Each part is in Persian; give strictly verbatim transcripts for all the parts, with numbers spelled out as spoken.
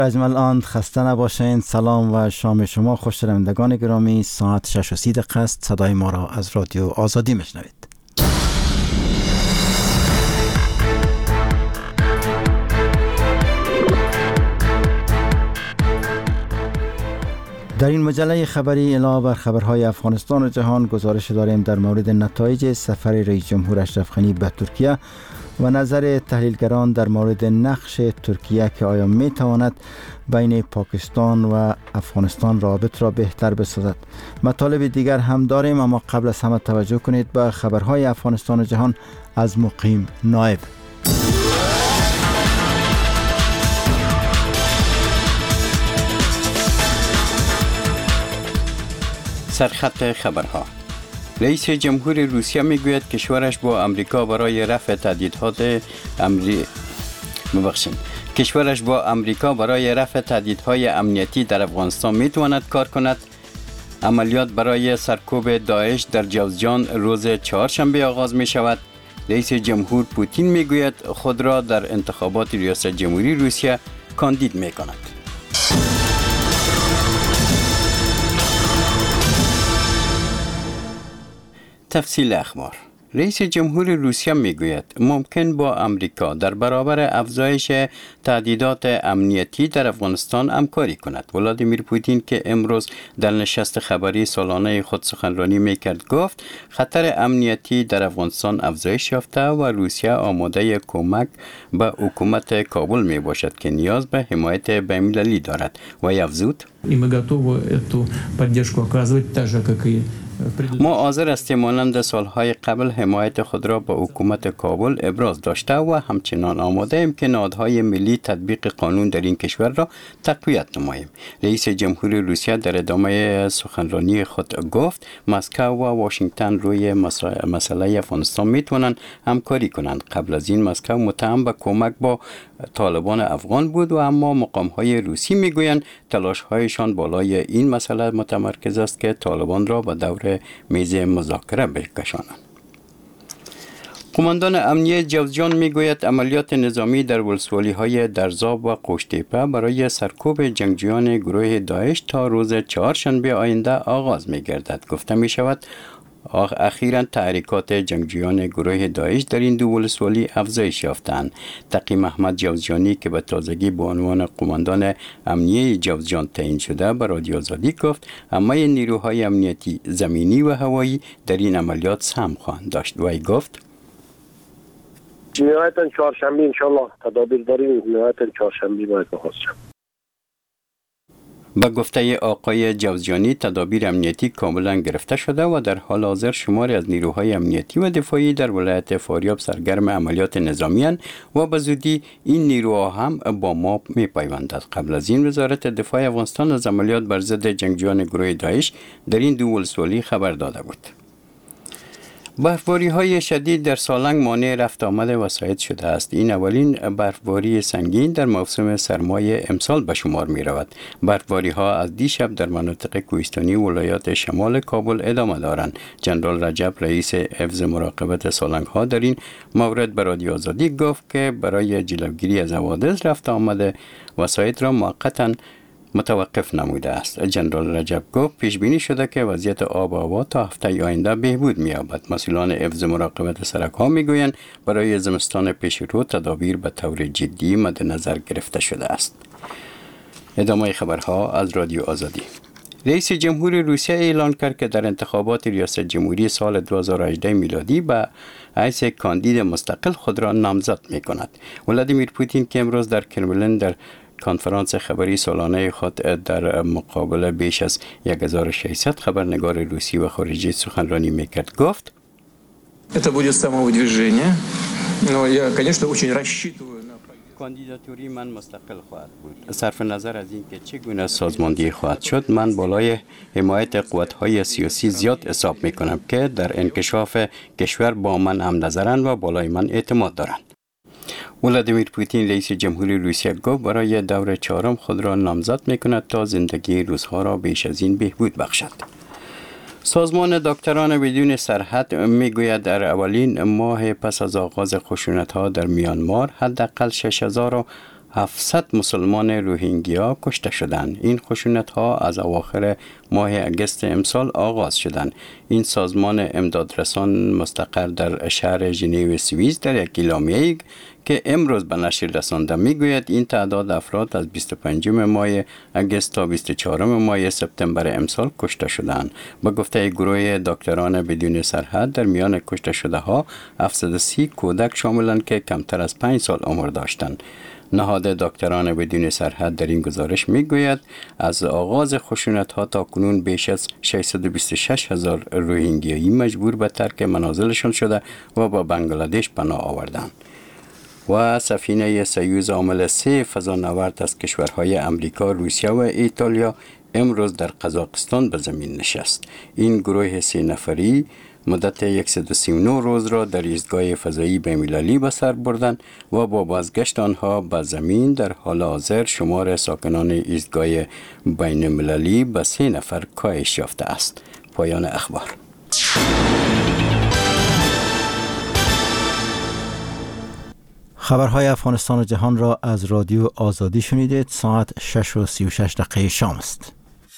اجمل آن خسته نباشین. سلام و شام شما خوش‌شنوندگان گرامی. ساعت شش و سی دقیقه است. صدای ما را از رادیو آزادی میشنوید. در این مجله خبری علاوه بر خبرهای افغانستان و جهان گزارش داریم در مورد نتایج سفر رئیس جمهور اشرف غنی به ترکیه و نظر تحلیلگران در مورد نقش ترکیه که آیا می تواند بین پاکستان و افغانستان رابط را بهتر بسازد. مطالب دیگر هم داریم، اما قبل از همه توجه کنید به خبرهای افغانستان و جهان از مقیم نایب. سرخط خبرها. رئیس جمهور روسیه میگوید کشورش با امریکا برای رفع تهدیدات امری... ببخشید کشورش با امریکا برای رفع تهدیدهای امنیتی در افغانستان میتواند کار کند. عملیات برای سرکوب داعش در جوزجان روز چهارشنبه آغاز می شود. رئیس جمهور پوتین میگوید خود را در انتخابات ریاست جمهوری روسیه کاندید می کند. تفصیل اخبار. رئیس جمهور روسیه میگوید ممکن با امریکا در برابر افزایش تهدیدات امنیتی در افغانستان همکاری کند. ولادیمیر پوتین که امروز در نشست خبری سالانه خود سخنرانی میکرد گفت خطر امنیتی در افغانستان افزایش یافته و روسیه آماده کمک به حکومت کابل می باشد که نیاز به حمایت بین‌المللی دارد و افزود ما حاضر هستیم مانند سالهای قبل حمایت خود را به حکومت کابل ابراز داشته و همچنان آماده ایم که نهادهای ملی تطبیق قانون در این کشور را تقویت نماییم. رئیس جمهور روسیه در ادامه سخنرانی خود گفت مسکو و واشنگتن روی مسئله افغانستان میتونن همکاری کنند. قبل از این مسکو متهم به کمک با طالبان افغان بود و اما مقام‌های روسی میگویند تلاش‌هایشان بالای این مسئله متمرکز است که طالبان را به دور میز مذاکره بکشانند. قماندان امنیه جوزجان میگوید عملیات نظامی در ولسوالی‌های درزاب و قوشتیپه برای سرکوب جنگجویان گروه داعش تا روز چهارشنبه آینده آغاز می‌گردد. گفته می‌شود اخیراً تحریکات جنگجویان گروه داعش در این دو ولسوالی افزایش یافتند. تقی محمد جوزجانی که به تازگی به عنوان قماندان امنیه جوزجان تعیین شده به رادیو آزادی گفت همه نیروهای امنیتی زمینی و هوایی در این عملیات سهم خواهند داشت. وی گفت نهایتاً چهارشنبه انشالله تدابیر داریم. نهایتاً چهارشنبه باید بخواست شد. با گفته آقای جوزجانی تدابیر امنیتی کاملا گرفته شده و در حال حاضر شماری از نیروهای امنیتی و دفاعی در ولایت فاریاب سرگرم عملیات نظامی اند و به زودی این نیروها هم با ما می پیوندند. قبل از این وزارت دفاع افغانستان از عملیات بر ضد جنگجویان گروه داعش در این دو ولسوالی خبر داده بود. برفباری های شدید در سالنگ مانع رفت آمد وسایط شده است. این اولین برفباری سنگین در موسم سرمای امسال به شمار می رود. برفباری ها از دیشب در مناطق کوهستانی ولایات شمال کابل ادامه دارند. جنرال رجب رئیس حفظ مراقبت سالنگ ها در این مورد به رادیو آزادی گفت که برای جلوگیری از حوادث رفت آمد وسایط را موقتا متوقف نموده است. جنرال رجب گفت پیش بینی شده که وضعیت آب و هوا تا هفته آینده بهبود می‌یابد. مسئولان حفظ مراقبت سرک‌ها میگویند برای زمستان پیش رو تدابیر به طور جدی مد نظر گرفته شده است. ادامه خبرها از رادیو آزادی. رئیس جمهور روسیه اعلان کرد که در انتخابات ریاست جمهوری سال دو هزار و هجده میلادی به حیث کاندید مستقل خود را نامزد می‌کند. ولادیمیر پوتین که امروز در کرملین در کنفرانس خبری سالانه خود در مقابل بیش از هزار و ششصد خبرنگار روسی و خارجی سخنرانی میکرد گفت Это будет самовыдвижение, но я, конечно, очень рассчитываю на کاندیداتوری من مستقل خواهد بود. صرف نظر از اینکه چگونه سازماندهی خواهد شد، من بالای حمایت قوت‌های سیاسی زیاد حساب میکنم که در انکشاف کشور با من هم نظرند و بالای من اعتماد دارند. ولادیمیر پوتین رئیس جمهوری روسیه گفت برای دور چهارم خود را نامزد میکند تا زندگی روس‌ها را بیش از این بهبود بخشد. سازمان دکتران بدون سرحد میگوید در اولین ماه پس از آغاز خشونت‌ها در میانمار حداقل شش هزار و هفتصد مسلمان روهینگیا کشته شدند. این خشونت ها از اواخر ماه اگست امسال آغاز شدند. این سازمان امدادرسان مستقر در شهر ژنو سوئیس در یک اعلامیه‌ای که امروز به نشر رسانده میگوید این تعداد افراد از بیست و پنجم ماه اگست تا بیست و چهارم ماه سپتامبر امسال کشته شدند. به گفته گروه دکتران بدون سرحد، در میان کشته شده ها هفتصد و سی کودک شاملند که کمتر از پنج سال عمر داشتند. نهاد دکتران بدون سرحد در این گزارش میگوید از آغاز خشونت ها تا کنون بیش از ششصد و بیست و شش هزار روهینگیایی مجبور به ترک منازلشان شده و به بنگلادش پناه آوردند. و سفینه سیوز عامل سه فضانورد از کشورهای امریکا، روسیه و ایتالیا امروز در قزاقستان به زمین نشست. این گروه سه نفری مدت صد و سی و نه روز را در ایستگاه فضایی بین‌المللی به سر بردند و با بازگشت آنها به زمین در حال حاضر شمار ساکنان ایستگاه بین‌المللی به سه نفر کاهش یافته است. پایان اخبار. خبرهای افغانستان و جهان را از رادیو آزادی شنیدید. ساعت شش و سی و شش دقیقه شام است.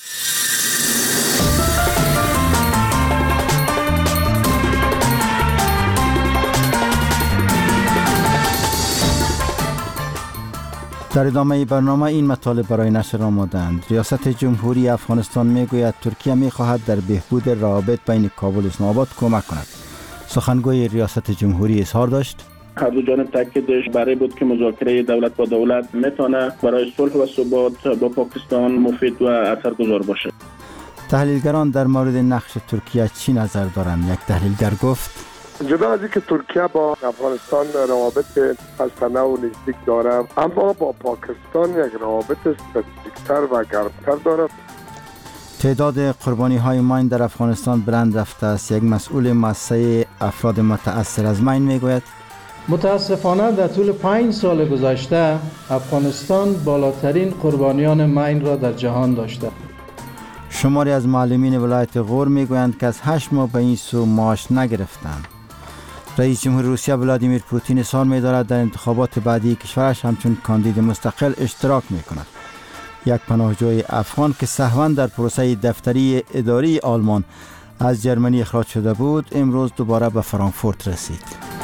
در ادامه برنامه این مطالب برای نشر آمادند. ریاست جمهوری افغانستان میگوید ترکیه میخواهد در بهبود روابط بین کابل و اسلام آباد کمک کند. سخنگوی ریاست جمهوری اظهار داشت هر دو جانب تاکیدش برای بود که مذاکره دولت با دولت میتونه برای صلح و ثبات با پاکستان مفید و اثرگذار باشه. تحلیلگران در مورد نقش ترکیه چی نظر دارند؟ یک تحلیلگر گفت جدا از اینکه ترکیه با افغانستان روابط پستانه و نزدیک داره، اما با پاکستان یک روابط استراتژیک‌تر و گرمتر دارد. تعداد قربانی های ماین در افغانستان بلند رفته است. یک مسئول مؤسسه افراد متأثر از ماین میگوید متاسفانه در طول پنج سال گذشته افغانستان بالاترین قربانیان ماین را در جهان داشته. شماری از معلمین ولایت غور میگویند که از هشت ماه به این سو معاش نگرفتند. رئیس جمهور روسیه ولادیمیر پوتین اظهار می‌دارد در انتخابات بعدی کشورش همچون کاندید مستقل اشتراک می‌کند. یک پناهجوی افغان که سهواً در پروسه دفتری اداری آلمان از جرمنی اخراج شده بود، امروز دوباره به فرانکفورت رسید.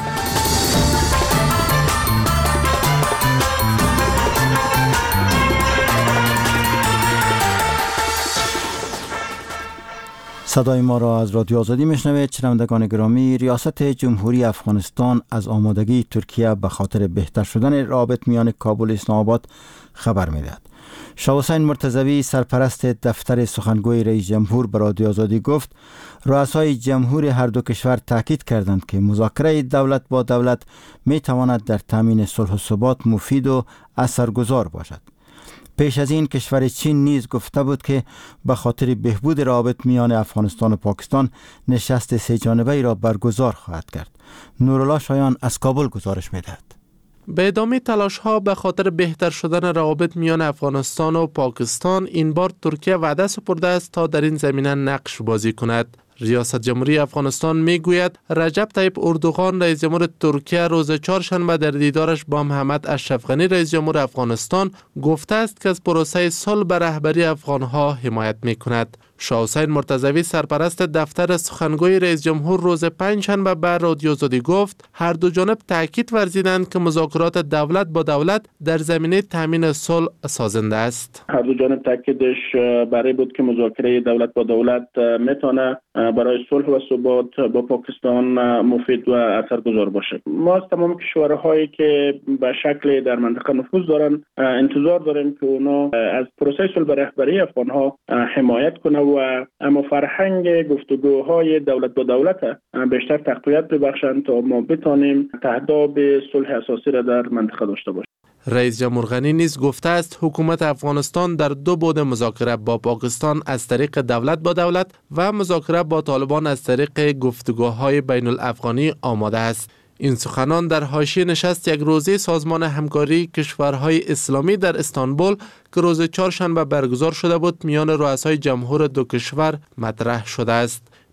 صدای ما را از رادیو آزادی میشنوید. شنوندگان گرامی، ریاست جمهوری افغانستان از آمادگی ترکیه به خاطر بهتر شدن روابط میان کابل و اسلام آباد خبر میدهد. شاه حسین مرتضوی سرپرست دفتر سخنگوی رئیس جمهور به رادیو آزادی گفت رؤسای جمهور هر دو کشور تاکید کردند که مذاکره دولت با دولت می تواند در تامین صلح و ثبات مفید و اثرگذار باشد. پیش از این کشور چین نیز گفته بود که به خاطر بهبود روابط میان افغانستان و پاکستان نشست سه جانبه‌ای را برگزار خواهد کرد. نورالله شایان از کابل گزارش می‌دهد. به ادامه تلاش‌ها به خاطر بهتر شدن روابط میان افغانستان و پاکستان، این بار ترکیه وعده سپرده است تا در این زمینه نقش بازی کند. ریاست جمهوری افغانستان میگوید رجب طیب اردوغان رئیس جمهور ترکیه روز چهارشنبه در دیدارش با محمد اشرف غنی رئیس جمهور افغانستان گفته است که از پروسه صلح به رهبری افغانها حمایت میکند. شاه حسین مرتضوی سرپرست دفتر سخنگوی رئیس جمهور روز پنجشنبه به رادیو آزادی گفت هر دو جانب تاکید ورزیدند که مذاکرات دولت با دولت در زمینه تامین صلح سازنده است. هر دو جانب تاکیدش برای بود که مذاکره دولت با دولت میتونه برای صلح و ثبات با پاکستان مفید و اثرگذار باشه. ما از تمام کشورهایی که به شکل در منطقه نفوذ دارن انتظار داریم که اونا از پروسه صلح به رهبری افغانها حمایت کنه و اما فرهنگ گفتگوهای دولت با دولت بیشتر تقویت ببخشند تا ما بتانیم تهداب صلح اساسی را در منطقه داشته باشیم. رئیس جمهور غنی نیز گفته است حکومت افغانستان در دو بعد مذاکره با پاکستان از طریق دولت با دولت و مذاکره با طالبان از طریق گفتگوهای بین الافغانی آماده است. این سخنان در حاشیه نشست یک روزه سازمان همکاری کشورهای اسلامی در استانبول که روز چهارشنبه برگزار شده بود میان رؤسای جمهور دو کشور مطرح شده است.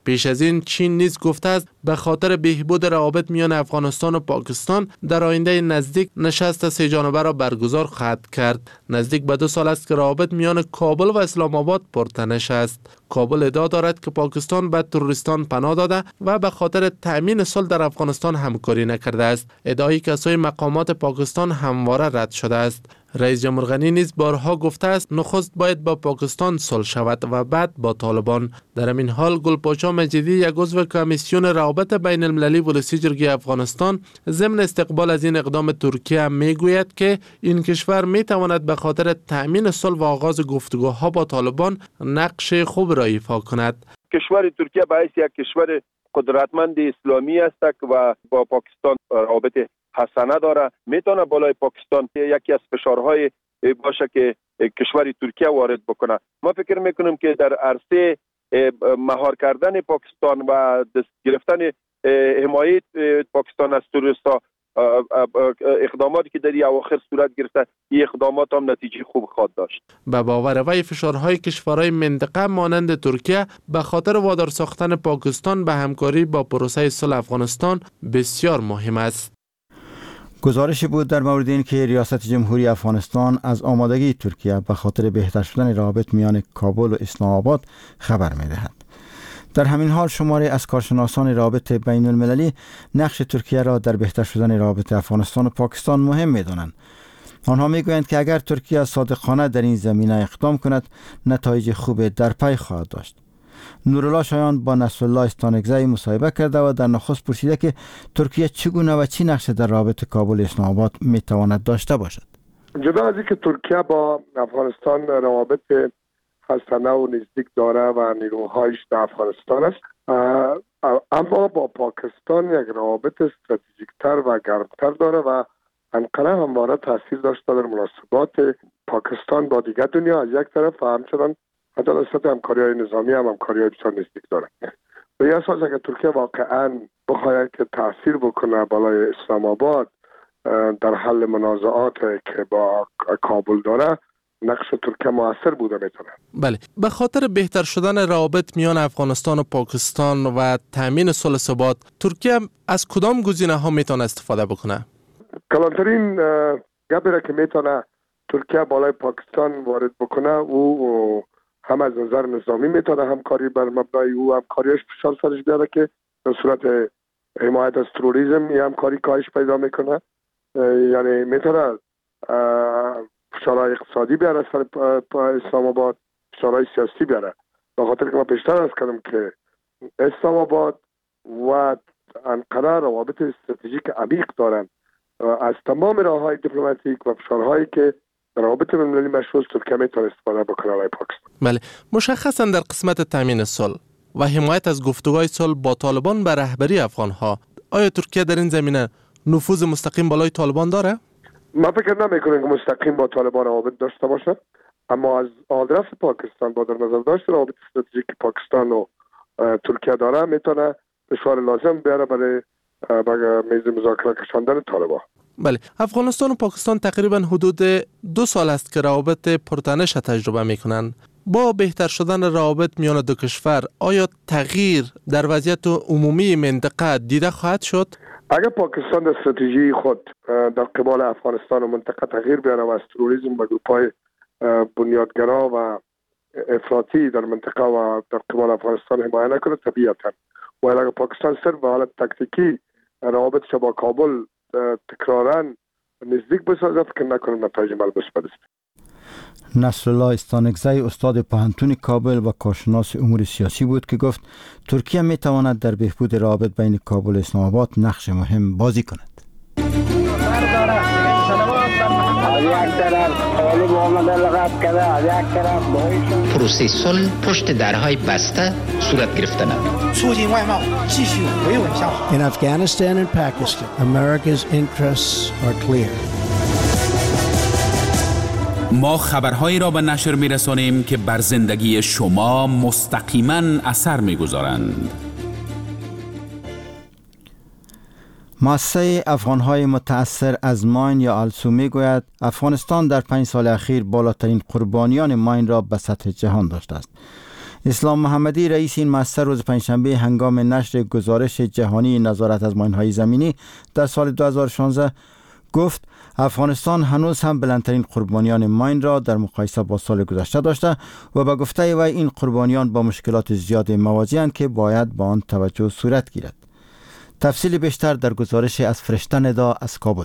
پیش از این چین نیز گفته است به خاطر بهبود روابط میان افغانستان و پاکستان در آینده نزدیک نشست سه جانبه را برگزار خواهد کرد. نزدیک به دو سال است که روابط میان کابل و اسلام آباد پرتنش است. کابل ادعا دارد که پاکستان به تروریستان پناه داده و به خاطر تأمین صلح در افغانستان همکاری نکرده است. ادعای که از سوی مقامات پاکستان همواره رد شده است. رئیس جمهور غنی نیز بارها گفته است نخست باید با پاکستان صلح شود و بعد با طالبان. در این حال گلپاچا مجیدی یک عضو کمیسیون روابط بین المللی ولسی جرگه افغانستان ضمن استقبال از این اقدام ترکیه میگوید که این کشور میتواند به خاطر تأمین صلح و آغاز گفتگوها با طالبان نقش خوب را ایفا کند. کشور ترکیه باعث یک کشور قدرتمند اسلامی است و با پاکستان روابط حسنه داره. میتونه بالای پاکستان یکی از فشارهای باشه که کشور ترکیه وارد بکنه. ما فکر میکنیم که در عرصه مهار کردن پاکستان و دست گرفتن حمایت پاکستان از تروریست‌ها اقداماتی که در این اواخر صورت گرفته، این اقدامات هم نتیجه خوب خواهد داشت. به باور وی فشارهای کشورهای منطقه مانند ترکیه به خاطر وادار ساختن پاکستان به همکاری با پروسه صلح افغانستان بسیار مهم است. گزارشی بود در مورد این که ریاست جمهوری افغانستان از آمادگی ترکیه به خاطر بهتر شدن روابط میان کابل و اسلام آباد خبر می‌دهد. در همین حال شماری از کارشناسان روابط بین المللی نقش ترکیه را در بهتر شدن روابط افغانستان و پاکستان مهم می‌دانند. آنها میگویند که اگر ترکیه صادقانه در این زمینه اقدام کند نتایج خوب در پی خواهد داشت. نورالله شایان با نصرالله استانکزی مصاحبه کرده و در نخست پرسیده که ترکیه چگونه و چی نقش در رابطه کابل اسلام آباد میتواند داشته باشد. جدا از اینکه ترکیه با افغانستان روابط حسنه و نزدیک داره و نیروهایش در افغانستان است، اما با پاکستان یک روابط استراتژیک تر و گرمتر داره و انقره همواره تاثیر داشته در مناسبات پاکستان با دیگر دنیا از یک طرف و همچنان حتی نسبت همکاری های نظامی هم همکاری های بسیار نزدیک داره. به این اساس اگر ترکیه واقعا بخواهد که تاثیر بکنه بالای اسلام آباد در حل منازعات که با کابل داره، نقش ترکیه موثر بوده میتونه. بله، به خاطر بهتر شدن روابط میان افغانستان و پاکستان و تامین صلح و ثبات، ترکیه از کدام گزینه ها میتونه استفاده بکنه؟ کلانترین گپی را که میتونه ترکیه بالای پاکستان وارد بکنه او هم از نظر نظامی میتونه همکاری بر مبنای او همکاریش فشار سرش بیاره که به صورت حمایت از تروریسم این همکاری کاهش پیدا میکنه، یعنی میتونه فشارهای اقتصادی بیاره سر اسلام آباد، فشارهای سیاسی بیاره. به خاطر که ما پیشتر از کردم که اسلام آباد و انقره روابط استراتژیک عمیق دارن از تمام راههای دیپلماتیک و فشارهایی که روابط بین‌المللی مشروط ترکیه میتونه استفاده بکنه برای پاکستان. بله، مشخصا در قسمت تامین صلح و حمایت از گفتگوهای صلح با طالبان به رهبری افغانها، آیا ترکیه در این زمینه نفوذ مستقیم بالای طالبان داره؟ ما فکر نمی‌کنیم که مستقیم با طالبان روابط داشته باشه، اما از آدرس پاکستان با در نظر داشت روابط استراتژیک پاکستان و ترکیه داره میتونه فشار لازم بیاره برای برای میز مذاکره کشاندن طالبان. بله، افغانستان و پاکستان تقریبا حدود دو سال است که روابط پرتنش تجربه میکنند. با بهتر شدن روابط میان دو کشور، آیا تغییر در وضعیت عمومی منطقه دیده خواهد شد؟ اگر پاکستان در استراتژی خود در قبال افغانستان و منطقه تغییر بیاره و از تروریسم و گروپ‌های بنیادگرا و افراطی در منطقه و در قبال افغانستان حمایت نکنه، طبیعتا و اگر پاکستان صرف به حالت تکتیکی روابطش با کابل تکرارا نزدیک بسازه، فکر نکنم نتایج ملموس بده. نصرالله استانکزی استاد پوهنتون کابل و کارشناس امور سیاسی بود که گفت ترکیه می تواند در بهبود روابط بین کابل و اسلام آباد نقش مهم بازی کند. پروسه صلح پشت درهای بسته صورت گرفتن. In Afghanistan and Pakistan, America's interests are clear. ما خبرهایی را به نشر می‌رسانیم که بر زندگی شما مستقیما اثر می‌گذارند. مؤسسه افغان‌های متأثر از ماین یا آلسو میگوید افغانستان در پنج سال اخیر بالاترین قربانیان ماین را به سطح جهان داشته است. اسلام محمدی رئیس این مؤسسه روز پنجشنبه هنگام نشر گزارش جهانی نظارت از ماین‌های زمینی در سال دو هزار و شانزده گفت افغانستان هنوز هم بلندترین قربانیان ماین را در مقایسه با سال گذشته داشته و به گفته وی این قربانیان با مشکلات زیاد مواجه‌اند که باید با آن توجه صورت گیرد. تفصیل بیشتر در گزارش از فرشته ندا از کابل.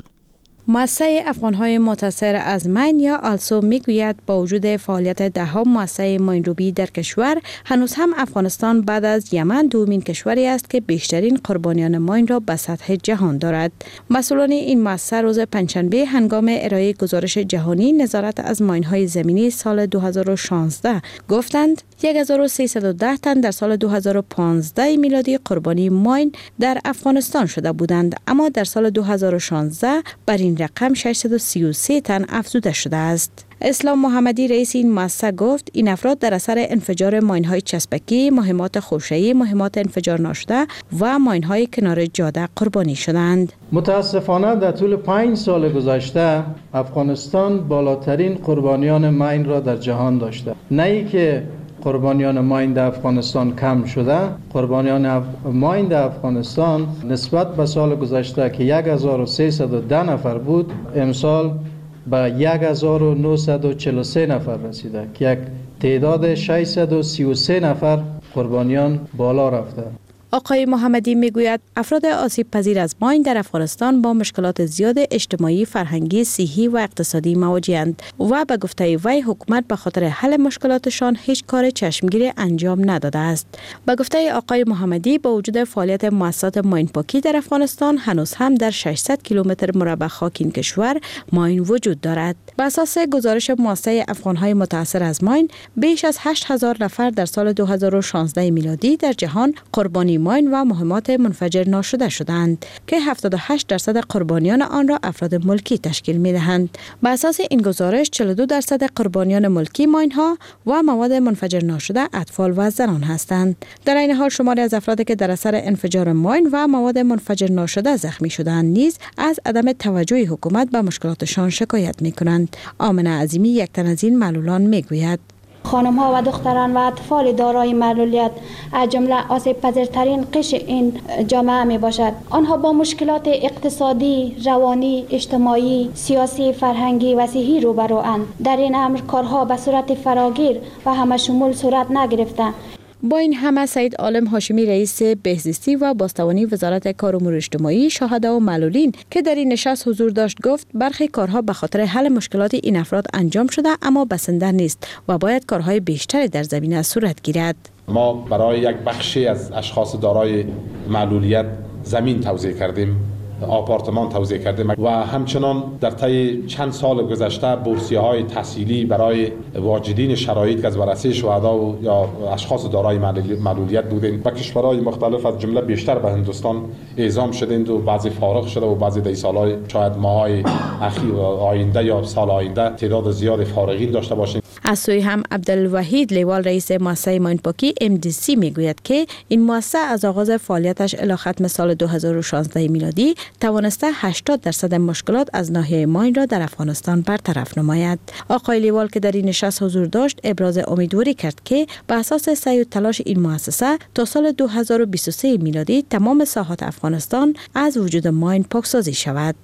مؤسسه افغان‌های متاثر از ماین یا آلسو میگوید با وجود فعالیت ده‌ها مؤسسه ماین‌روبی در کشور، هنوز هم افغانستان بعد از یمن دومین کشوری است که بیشترین قربانیان ماین را به سطح جهان دارد. مسئولان این مؤسسه روز پنجشنبه هنگام ارائه گزارش جهانی نظارت از ماین‌های زمینی سال دو هزار و شانزده گفتند هزار و سیصد و ده تن در سال دو هزار و پانزده میلادی قربانی ماین در افغانستان شده بودند، اما در سال دو هزار و شانزده بر این رقم ششصد و سی و سه تن افزوده شده است. اسلام محمدی رئیس این مؤسسه گفت این افراد در اثر انفجار ماین‌های چسبکی، مهمات خوشه‌ای، مهمات انفجار ناشده و ماین‌های کنار جاده قربانی شدند. متاسفانه در طول پنج سال گذشته افغانستان بالاترین قربانیان ماین را در جهان داشته. نه ای که قربانیان ماین در افغانستان کم شده، قربانیان اف... ماین در افغانستان نسبت به سال گذشته که هزار و سیصد و ده نفر بود، امسال به هزار و نهصد و چهل و سه نفر رسیده که یک تعداد ششصد و سی و سه نفر قربانیان بالا رفته. آقای محمدی میگوید افراد آسیب پذیر از ماین در افغانستان با مشکلات زیاد اجتماعی، فرهنگی، صحی و اقتصادی مواجه‌اند و به گفته وی حکومت به خاطر حل مشکلاتشان هیچ کار چشمگیر انجام نداده است. به گفته آقای محمدی با وجود فعالیت مؤسسات ماین پاکی در افغانستان هنوز هم در ششصد کیلومتر مربع خاک این کشور ماین وجود دارد. بر اساس گزارش مؤسسه افغان‌های متاثر از ماین، بیش از هشت هزار نفر در سال دو هزار و شانزده میلادی در جهان قربانی ماین و مهمات منفجر ناشده شدند که هفتاد و هشت درصد قربانیان آن را افراد ملکی تشکیل می دهند. بر اساس این گزارش چهل و دو درصد قربانیان ملکی ماین ها و مواد منفجر ناشده اطفال و زنان هستند. در این حال شماری از افرادی که در اثر انفجار ماین و مواد منفجر ناشده زخمی شدند نیز از عدم توجه حکومت به مشکلاتشان شکایت می کنند. آمنه عظیمی یک تن از این معلولان می گوید خانم ها و دختران و اطفال دارای معلولیت از جمله آسیب پذیرترین قشر این جامعه می باشد. آنها با مشکلات اقتصادی، روانی، اجتماعی، سیاسی، فرهنگی و صحی روبروند. در این امر کارها به صورت فراگیر و همه شمول صورت نگرفته. با این همه سید عالم هاشمی رئیس بهزیستی و بازتوانی وزارت کار امور اجتماعی، شهدا و معلولین که در این نشست حضور داشت گفت برخی کارها به خاطر حل مشکلات این افراد انجام شده اما بسنده نیست و باید کارهای بیشتری در زمینه صورت گیرد. ما برای یک بخشی از اشخاص دارای معلولیت زمین توزیع کردیم، آپارتمان توزیع کردیم و همچنان در طی چند سال گذشته بورسیه‌های تحصیلی برای واجدین شرایط که از بررسی شهدا و یا اشخاص دارای معلولیت بودند و کشورهای مختلف از جمله بیشتر به هندوستان اعزام شدند و بعضی فارغ شده و بعضی در سالهای شاید ماهای اخیر آینده یا سال آینده تعداد زیاد فارغین داشته باشیم. از سوی هم عبدالوحید لیوال رئیس مؤسسه ماین پاکی ام دی سی میگوید که این مؤسسه از آغاز فعالیتش الی ختم سال دو هزار و شانزده میلادی توانسته هشتاد درصد مشکلات از ناحیه ماین را در افغانستان برطرف نماید. آقای لیوال که در این نشست حضور داشت ابراز امیدواری کرد که به اساس سعی و تلاش این مؤسسه تا سال دو هزار و بیست و سه میلادی تمام ساحات افغانستان از وجود ماین پاکسازی شود.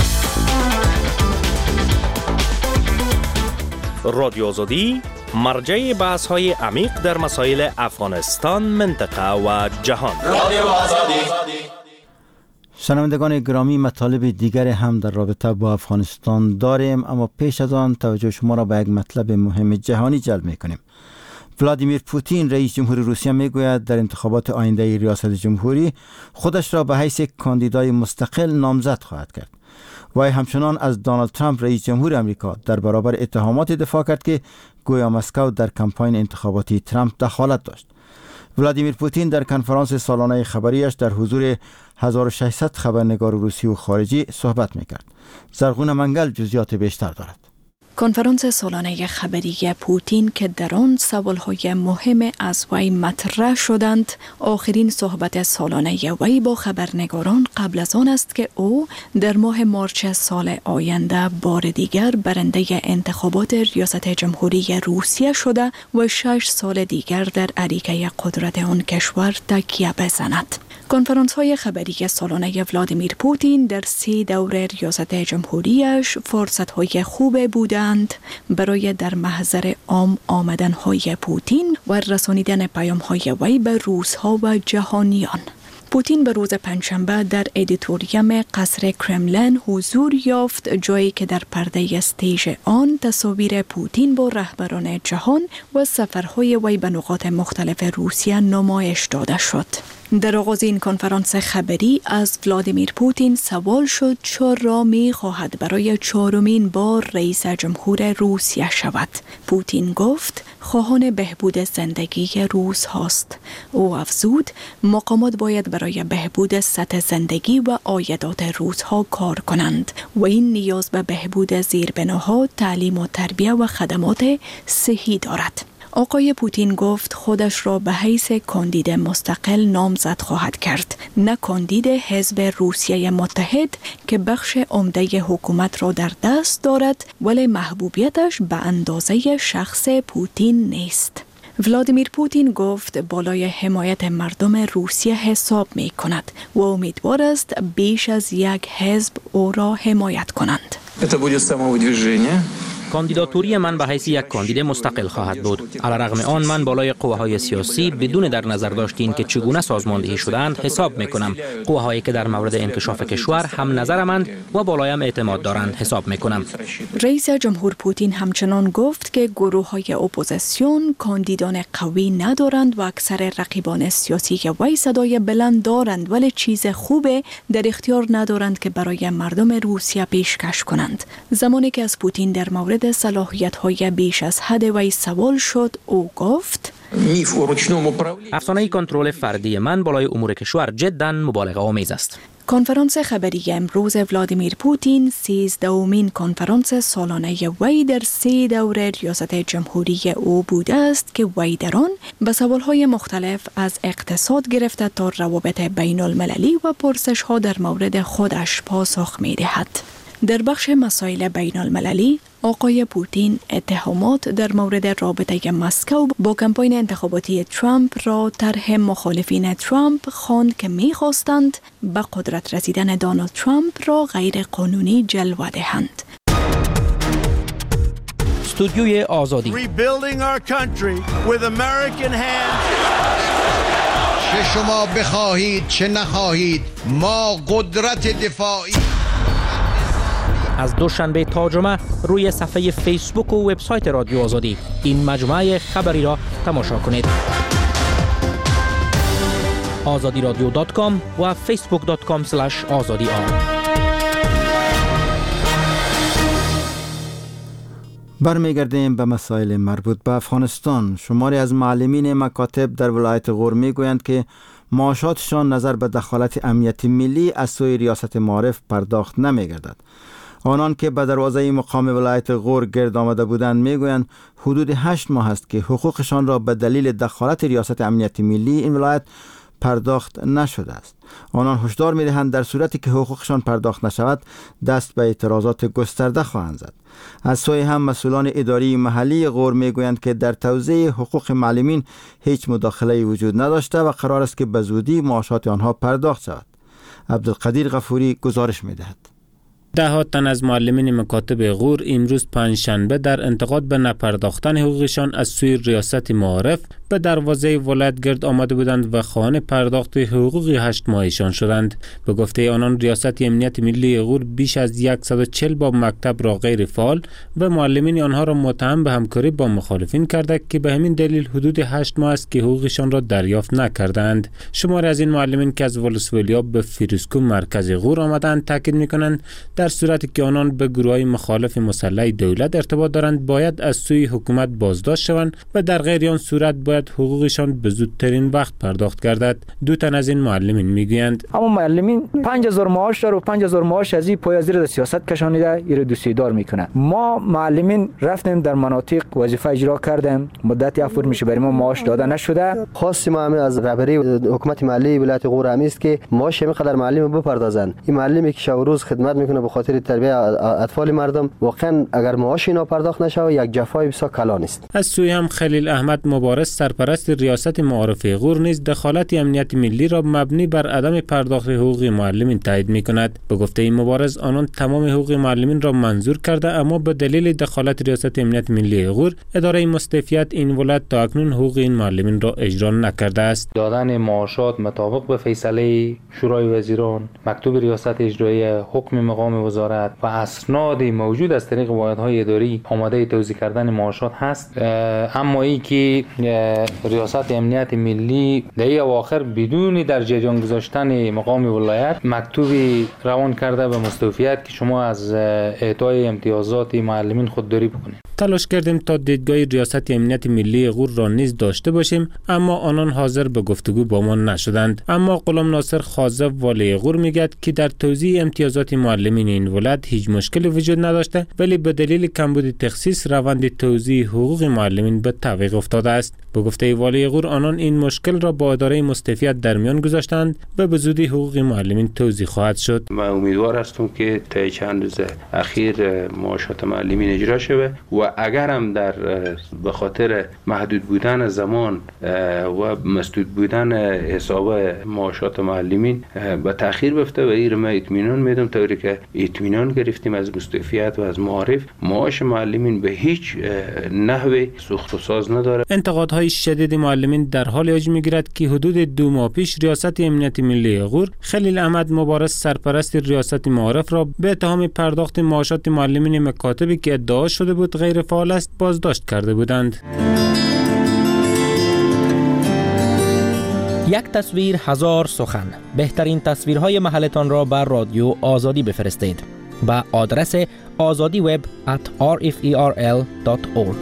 رادیو آزادی مرجع بحث های عمیق در مسائل افغانستان، منطقه و جهان. رادیو آزادی. شنوندگان گرامی، مطالب دیگر هم در رابطه با افغانستان داریم، اما پیش از آن توجه شما را به یک مطلب مهم جهانی جلب می‌کنیم. ولادیمیر پوتین رئیس جمهور روسیه میگوید در انتخابات آینده ریاست جمهوری خودش را به حیث کاندیدای مستقل نامزد خواهد کرد. وی همچنان از دونالد ترامپ رئیس جمهور امریکا در برابر اتهامات دفاع کرد که گویا مسکو در کمپاین انتخاباتی ترامپ دخالت داشت. ولادیمیر پوتین در کنفرانس سالانه خبریش در حضور هزار و ششصد خبرنگار روسی و خارجی صحبت میکرد. زرغون منگل جزئیات بیشتر دارد. کنفرانس سالانه خبری پوتین که در آن سوالهای مهم از وی مطرح شدند، آخرین صحبت سالانه وی با خبرنگاران قبل از آن است که او در ماه مارچ سال آینده بار دیگر برنده انتخابات ریاست جمهوری روسیه شده و شش سال دیگر در اریکه قدرت آن کشور تکیه بزند. کنفرانس های خبری سالانه ولادیمیر پوتین در سه دوره ریاست جمهوریش فرصت های خوب بودند برای در محضر عام آمدن های پوتین و رسانیدن پیام های وی به روس‌ها و جهانیان. پوتین به روز پنجشنبه در ادیتوریوم قصر کرملین حضور یافت، جایی که در پرده استیج آن تصاویر پوتین با رهبران جهان و سفرهای وی به نقاط مختلف روسیه نمایش داده شد. در آغاز این کنفرانس خبری از ولادیمیر پوتین سوال شد چرا می خواهد برای چهارمین بار رئیس جمهور روسیه شود. پوتین گفت خواهان بهبود زندگی روس هاست. او افزود مقامات باید برای بهبود سطح زندگی و عایدات روس ها کار کنند و این نیاز به بهبود زیربناها، تعلیم و تربیه و خدمات صحی دارد. آقای پوتین گفت خودش را به حیث کاندید مستقل نامزد خواهد کرد، نه کاندید حزب روسیه متحد که بخش عمده حکومت را در دست دارد، ولی محبوبیتش به اندازه شخص پوتین نیست. ولادیمیر پوتین گفت بالای حمایت مردم روسیه حساب می کند و امیدوار است بیش از یک حزب او را حمایت کنند. کاندیداتوری من به حیث یک کاندید مستقل خواهد بود. علیرغم آن من بالای قوه‌های سیاسی بدون در نظر داشتین که چگونه سازماندهی شدند حساب میکنم. قوه‌هایی که در مورد انکشاف کشور هم نظرمند و بالایم اعتماد دارند حساب میکنم. رئیس جمهور پوتین همچنان گفت که گروه‌های اپوزیسیون کاندیدان قوی ندارند و اکثر رقیبان سیاسی که وی صدای بلند دارند ولی چیز خوبه در اختیار ندارند که برای مردم روسیه پیشکش کنند. زمانی که از پوتین در مورد صلاحیت‌های بیش از حد وی سوال شد، او گفت افسانه کنترل فردی من بالای امور کشور جداً مبالغه آمیز است. کنفرانس خبری امروز ولادیمیر پوتین سیزدهمین کنفرانس سالانه وی در سه دوره ریاست جمهوری او بوده است که وی در آن به سوالهای مختلف از اقتصاد گرفته تا روابط بین المللی و پرسش‌ها در مورد خودش پاسخ می‌دهد. در بخش مسائل بین المللی، آقای پوتین اتهامات در مورد رابطه مسکو با کمپاین انتخاباتی ترامپ را طرح مخالفین ترامپ خواند که می‌خواستند به قدرت رسیدن دونالد ترامپ را غیر قانونی جلوه دهند. استودیوی آزادی چه شما بخواهید چه نخواهید ما قدرت دفاعی. از دوشنبه تا جمعه روی صفحه فیسبوک و وبسایت رادیو آزادی این مجموعه خبری را تماشا کنید. آزادی رادیو دات کام و فیسبوک دات کام اسلش آزادی آر. برمیگردیم به مسائل مربوط به افغانستان. شماری از معلمین مکاتب در ولایت غور میگویند که معاشاتشان نظر به دخالت امنیتی ملی از سوی ریاست معارف پرداخت نمیگردد. آنان که به دروازه مقام ولایت غور گرد آمده بودند میگویند حدود هشت ماه است که حقوقشان را به دلیل دخالت ریاست امنیتی ملی این ولایت پرداخت نشده است. آنان هشدار می‌دهند در صورتی که حقوقشان پرداخت نشود دست به اعتراضات گسترده خواهند زد. از سوی هم مسئولان اداری محلی غور میگویند که در توزیع حقوق معلمین هیچ مداخله وجود نداشته و قرار است که به زودی معاشات آنها پرداخت شود. عبدالقدیر غفوری گزارش می‌دهد. ده ها تن از معلمین مکاتب غور امروز پنجشنبه در انتقاد به نپرداختن حقوقشان از سوی ریاست معارف به دروازه ولایت گرد آمده بودند و خواهان پرداخت حقوق هشت ماهشان شدند. به گفته آنان ریاست امنیت ملی غور بیش از صد و چهل باب مکتب را غیر فعال و معلمین آنها را متهم به همکاری با مخالفین کرده که به همین دلیل حدود هشت ماه است که حقوقشان را دریافت نکردند. شماری از این معلمین که از ولسوالی به فیروزکوه مرکز غور آمدند تاکید می‌کنند در در صورتی که آنان به گروه‌های مخالف مسلح دولت ارتباط دارند باید از سوی حکومت بازداشت شوند و در غیر آن صورت باید حقوقشان به زودترین وقت پرداخت گردد. دو تن از این معلمین میگویند اما معلمین پنج هزار معاش داره و پنج هزار معاش از این پای از زیر سیاست کشانیده ایره دوسیدار میکنه. ما معلمین رفتیم در مناطق وظیفه اجرا کردیم، مدت افور میشه برای ما معاش داده نشده. خاصی ما همه از رهبری حکومت محلی ولایت غور است که معاش اینقدر معلم بپردازند. این معلمی که شب و روز خدمت میکنه به خاطر تربیت اطفال مردم، واقعا اگر معاش اینا پرداخت نشه یک جفای بسیار کلان است. از سوی هم خلیل احمد مبارز سرپرست ریاست معارف غور نیز دخالت امنیت ملی را مبنی بر عدم پرداخت حقوق معلمین تایید میکند. به گفته این مبارز آنان تمام حقوق معلمین را منظور کرده، اما به دلیل دخالت ریاست امنیت ملی غور اداره مستوفیت این ولایت تا اکنون حقوق این معلمین را اجرا نکرده است. دادن معاشات مطابق به فیصله شورای وزیران، مکتوب ریاست اجرایی، حکم مقام وزارت و اسناد موجود از طریق واحدهای اداری آماده توزیع کردن معاشات هست. اما ای که ریاست امنیت ملی در اواخر بدون در جریان گذاشتن مقام ولایت مکتوبی روان کرده به مستوفیت که شما از اعطای امتیازات معلمین خودداری بکنید. تلاش کردیم تا دیدگاه ریاست امنیت ملی غور را نیز داشته باشیم، اما آنان حاضر به گفتگو با ما نشدند. اما غلام ناصر خازه والی غور میگوید که در توزیع امتیازات معلمین این ولایت هیچ مشکلی وجود نداشته، ولی به دلیل کمبود تخصیص روند توزیع حقوق معلمین به تعویق افتاده است. به گفته والی غور آنان این مشکل را با اداره مستوفیت در میان گذاشتند و به زودی حقوق معلمین توزیع خواهد شد. من امیدوار هستم که طی چند روز اخیر معاشات معلمین اجرا شود و اگر هم در به خاطر محدود بودن زمان و مسدود بودن حساب معاشات معلمین به تأخیر بفته و این ما اطمینان میدم طوری که اطمینان گرفتیم از مستوفیت و از معارف معاش معلمین به هیچ نحوی سوخت و ساز نداره. انتقادهای شدید معلمین در حال اوج میگیرد که حدود دو ماه پیش ریاست امنیت ملی غور خلیل احمد مبارز سرپرست ریاست معارف را به اتهام پرداخت معاشات معلمین مکاتبی که ادعا شده بود غیر فعال است بازداشت کرده بودند. یک تصویر هزار سخن. بهترین تصویرهای محلتان را بر رادیو آزادی بفرستید با آدرس آزادی وب ات آر اف ای آر ال دات اورگ.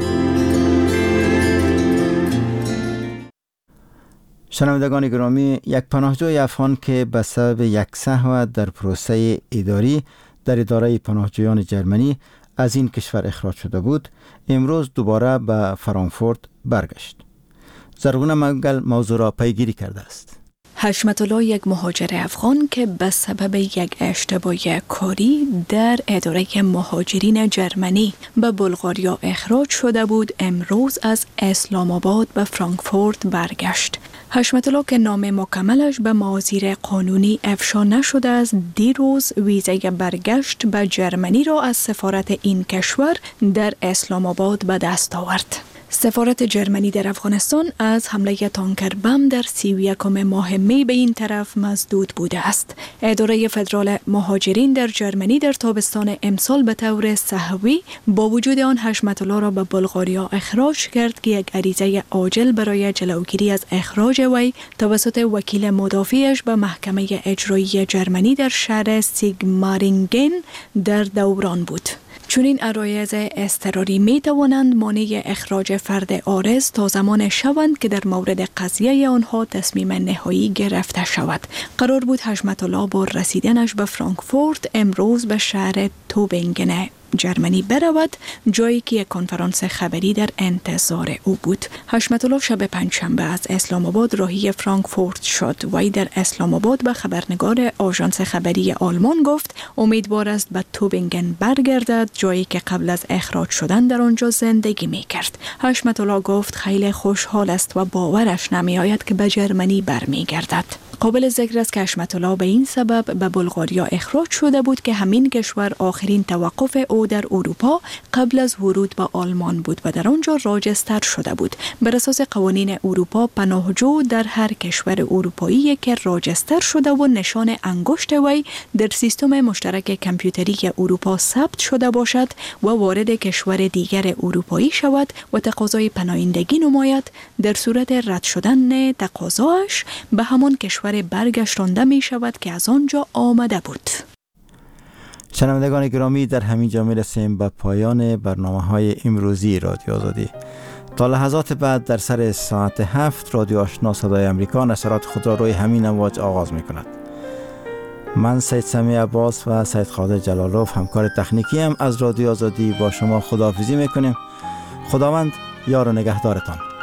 شنوندگان گرامی، یک پناهجوی افغان که به سبب یک سهو در پروسه اداری در اداره پناهجویان جرمنی از این کشور اخراج شده بود، امروز دوباره به فرانکفورت برگشت. زرغونه منگل موضوع را پیگیری کرده است. حشمت الله یک مهاجر افغان که به سبب یک اشتباه کاری در اداره مهاجرین جرمنی به بلغاریا اخراج شده بود، امروز از اسلام آباد به فرانکفورت برگشت. حشمت الله که نام مکملش به معاذیر قانونی افشا نشده است، دیروز ویزای برگشت به جرمنی را از سفارت این کشور در اسلام آباد به دست آورد. سفارت جرمنی در افغانستان از حمله تانکر بم در سی و یکم ماه می به این طرف مزدود بوده است. اداره فدرال مهاجرین در جرمنی در تابستان امسال به طور سهوی با وجود آن حشمت الله را به بلغاریا اخراج کرد که یک عریضه عاجل برای جلوگیری از اخراج وی توسط وکیل مدافعش به محکمه اجرایی جرمنی در شهر سیگمارینگن در دوران بود. چون این عرایض اضطراری می توانند مانع اخراج فرد عارض تا زمان شوند که در مورد قضیه آنها تصمیم نهایی گرفته شود. قرار بود حشمت الله با رسیدنش به فرانکفورت امروز به شهر توبینگن جرمنی برود، جایی که یک کنفرانس خبری در انتظار او بود. حشمت الله شب پنجشنبه از اسلام آباد راهی فرانکفورت شد. وی در اسلام آباد به خبرنگار آژانس خبری آلمان گفت امیدوار است به توبینگن برگردد، جایی که قبل از اخراج شدن در آنجا زندگی می کرد. حشمت الله گفت خیلی خوشحال است و باورش نمی آید که به جرمنی برمیگردد. قابل ذکر است که حشمت الله به این سبب به بلغاریا اخراج شده بود که همین کشور آخرین توقف او در اروپا قبل از ورود به آلمان بود و در آنجا راجستر شده بود. بر اساس قوانین اروپا پناهجو در هر کشور اروپایی که راجستر شده و نشان انگشت وی در سیستم مشترک کامپیوتری اروپا ثبت شده باشد و وارد کشور دیگر اروپایی شود و تقاضای پناهندگی نماید، در صورت رد شدن تقاضاش به همان کشور برگشتانده می شود که از آنجا آمده بود. شنوندگان گرامی، در همین جا می‌رسیم به پایان برنامه های امروزی رادیو آزادی. تا لحظات بعد در سر ساعت هفت رادیو آشنا صدای امریکا نشرات خود را روی همین امواج آغاز می‌کند. من سید سمیع عباس و سید قادر جلالوف همکار تکنیکی هم از رادیو آزادی با شما خداحافظی میکنیم. خداوند یار و نگهدارتان.